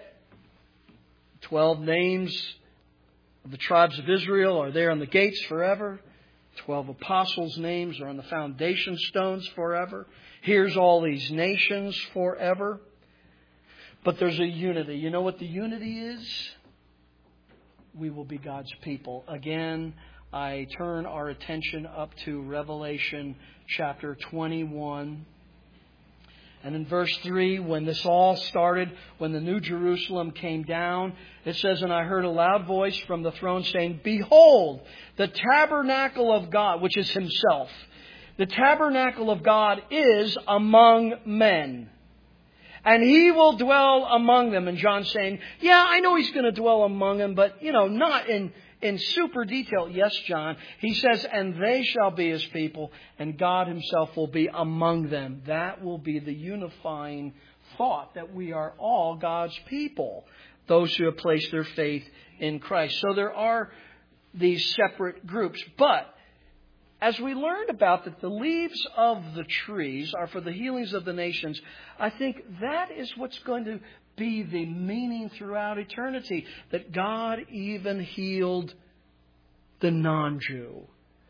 Twelve names of the tribes of Israel are there on the gates forever. Twelve apostles' names are on the foundation stones forever. Here's all these nations forever. But there's a unity. You know what the unity is? We will be God's people. Again, I turn our attention up to Revelation chapter twenty-one. And in verse three, when this all started, when the New Jerusalem came down, it says, "And I heard a loud voice from the throne saying, Behold, the tabernacle of God," which is Himself. The tabernacle of God is among men. And He will dwell among them. And John's saying, yeah, I know He's going to dwell among them, but, you know, not in... In super detail, yes, John, He says, "And they shall be His people, and God Himself will be among them." That will be the unifying thought, that we are all God's people, those who have placed their faith in Christ. So there are these separate groups. But as we learned about that the leaves of the trees are for the healings of the nations, I think that is what's going to be the meaning throughout eternity, that God even healed the non-Jew.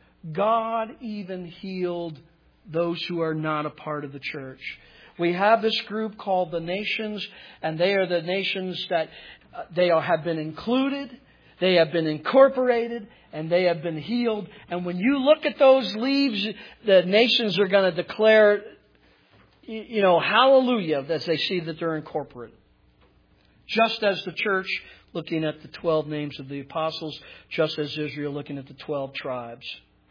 God even healed those who are not a part of the church. We have this group called the nations, and they are the nations that uh, they are, have been included, they have been incorporated, and they have been healed. And when you look at those leaves, the nations are going to declare, you know, hallelujah, as they see that they're incorporated. Just as the church looking at the twelve names of the apostles, just as Israel looking at the twelve tribes.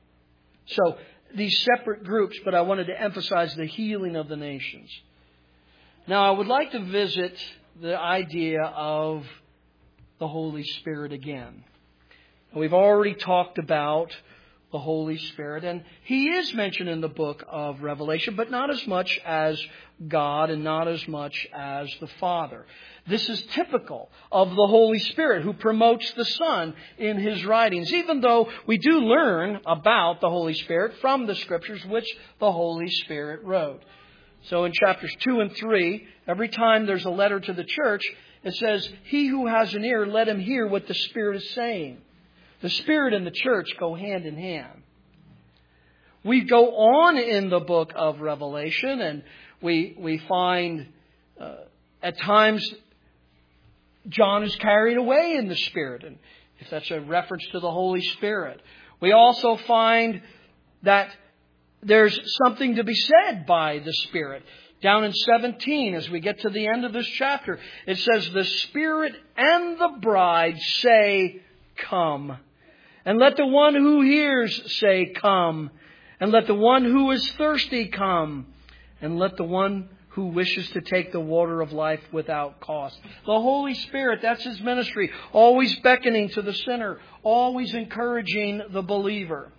So these separate groups, but I wanted to emphasize the healing of the nations. Now I would like to visit the idea of the Holy Spirit again. We've already talked about the Holy Spirit, and He is mentioned in the book of Revelation, but not as much as God and not as much as the Father. This is typical of the Holy Spirit, who promotes the Son in His writings, even though we do learn about the Holy Spirit from the Scriptures, which the Holy Spirit wrote. So in chapters two and three, every time there's a letter to the church, it says, "He who has an ear, let him hear what the Spirit is saying." The Spirit and the church go hand in hand. We go on in the book of Revelation, and we we find uh, at times John is carried away in the Spirit, and if that's a reference to the Holy Spirit. We also find that there's something to be said by the Spirit. Down in seventeen, as we get to the end of this chapter, it says, "The Spirit and the bride say, Come. And let the one who hears say, Come. And let the one who is thirsty come. And let the one who wishes to take the water of life without cost." The Holy Spirit, that's His ministry. Always beckoning to the sinner. Always encouraging the believer.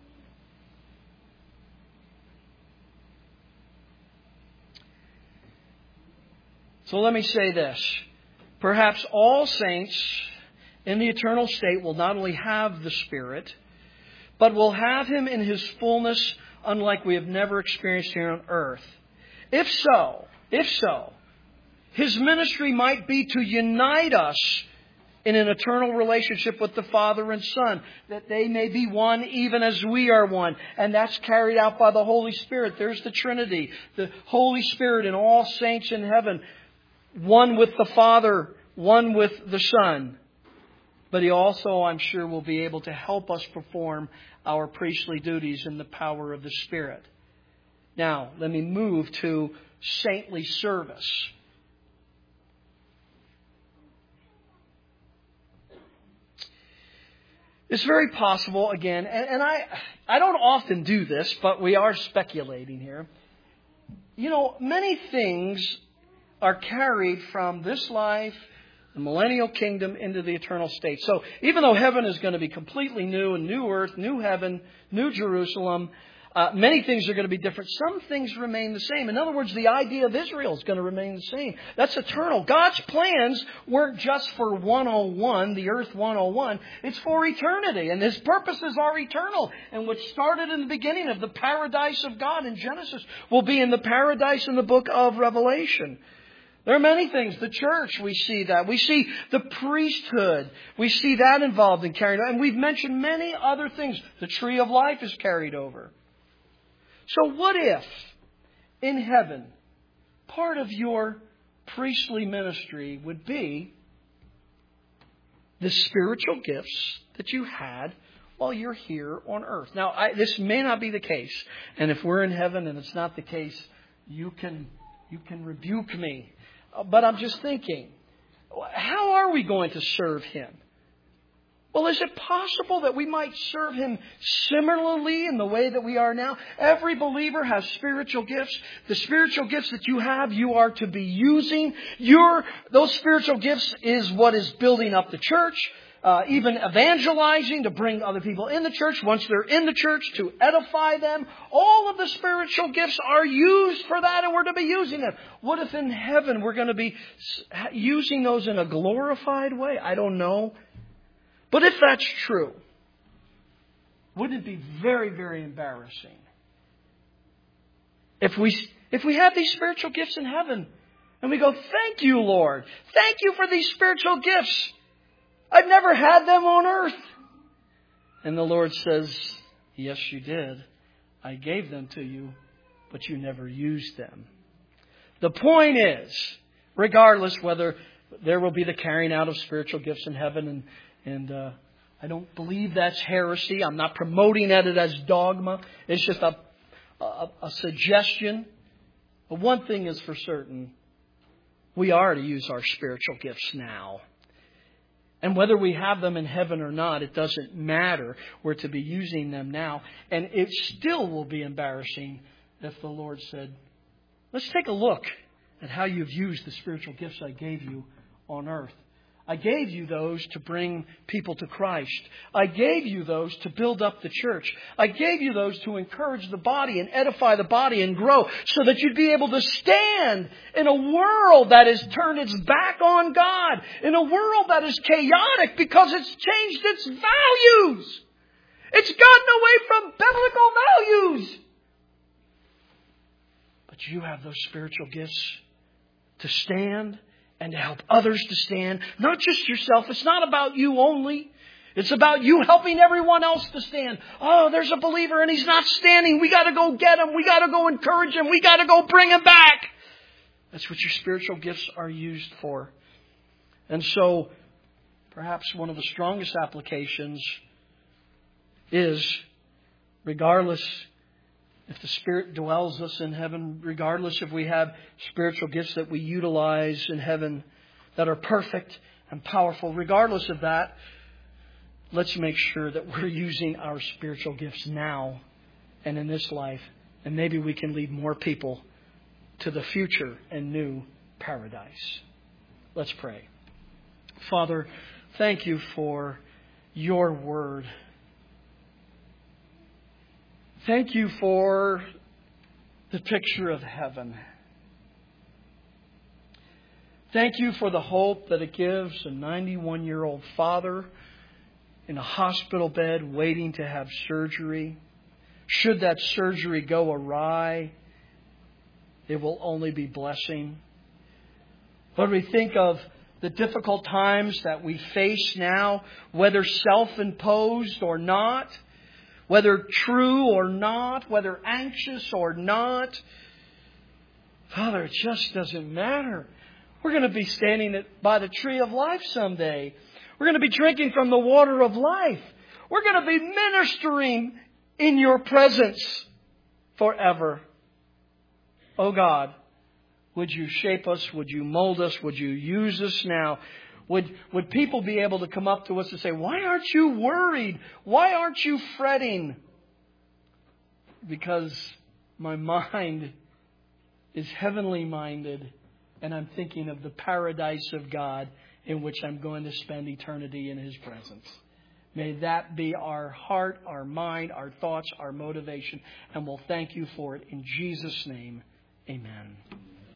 So let me say this. Perhaps all saints in the eternal state will not only have the Spirit, but will have Him in His fullness unlike we have never experienced here on earth. If so, if so, His ministry might be to unite us in an eternal relationship with the Father and Son, that they may be one even as we are one. And that's carried out by the Holy Spirit. There's the Trinity, the Holy Spirit and all saints in heaven, one with the Father, one with the Son. But He also, I'm sure, will be able to help us perform our priestly duties in the power of the Spirit. Now, let me move to saintly service. It's very possible, again, and, and I I don't often do this, but we are speculating here. You know, many things are carried from this life, the millennial kingdom, into the eternal state. So even though heaven is going to be completely new, and new earth, new heaven, new Jerusalem, uh, many things are going to be different. Some things remain the same. In other words, the idea of Israel is going to remain the same. That's eternal. God's plans weren't just for one oh one, the earth one oh one. It's for eternity. And His purposes are eternal. And what started in the beginning of the paradise of God in Genesis will be in the paradise in the book of Revelation. There are many things. The church, we see that. We see the priesthood. We see that involved in carrying on. And we've mentioned many other things. The tree of life is carried over. So what if, in heaven, part of your priestly ministry would be the spiritual gifts that you had while you're here on earth? Now, I, this may not be the case. And if we're in heaven and it's not the case, you can, you can rebuke me. But I'm just thinking, how are we going to serve Him? Well, is it possible that we might serve Him similarly in the way that we are now? Every believer has spiritual gifts. The spiritual gifts that you have, you are to be using. Your, those spiritual gifts is what is building up the church. Uh, even evangelizing to bring other people in the church. Once they're in the church, to edify them. All of the spiritual gifts are used for that, and we're to be using them. What if in heaven we're going to be using those in a glorified way? I don't know. But if that's true, wouldn't it be very, very embarrassing if we if we have these spiritual gifts in heaven and we go, thank you, Lord. Thank you for these spiritual gifts. I've never had them on earth. And the Lord says, yes, you did. I gave them to you, but you never used them. The point is, regardless whether there will be the carrying out of spiritual gifts in heaven, and, and uh, I don't believe that's heresy. I'm not promoting it as dogma. It's just a, a, a suggestion. But one thing is for certain. We are to use our spiritual gifts now. And whether we have them in heaven or not, it doesn't matter. We're to be using them now. And it still will be embarrassing if the Lord said, let's take a look at how you've used the spiritual gifts I gave you on earth. I gave you those to bring people to Christ. I gave you those to build up the church. I gave you those to encourage the body and edify the body and grow so that you'd be able to stand in a world that has turned its back on God, in a world that is chaotic because it's changed its values. It's gotten away from biblical values. But you have those spiritual gifts to stand and to help others to stand. Not just yourself. It's not about you only. It's about you helping everyone else to stand. Oh, there's a believer and he's not standing. We got to go get him. We got to go encourage him. We got to go bring him back. That's what your spiritual gifts are used for. And so, perhaps one of the strongest applications is, regardless if the Spirit dwells us in heaven, regardless if we have spiritual gifts that we utilize in heaven that are perfect and powerful, regardless of that, let's make sure that we're using our spiritual gifts now and in this life. And maybe we can lead more people to the future and new paradise. Let's pray. Father, thank you for your word. Thank you for the picture of heaven. Thank you for the hope that it gives a ninety-one-year-old father in a hospital bed waiting to have surgery. Should that surgery go awry, it will only be blessing. Lord, we think of the difficult times that we face now, whether self-imposed or not, whether true or not, whether anxious or not. Father, it just doesn't matter. We're going to be standing by the tree of life someday. We're going to be drinking from the water of life. We're going to be ministering in your presence forever. Oh God, would you shape us? Would you mold us? Would you use us now? Would, would people be able to come up to us and say, why aren't you worried? Why aren't you fretting? Because my mind is heavenly minded, and I'm thinking of the paradise of God in which I'm going to spend eternity in His presence. May that be our heart, our mind, our thoughts, our motivation, and we'll thank you for it in Jesus' name. Amen.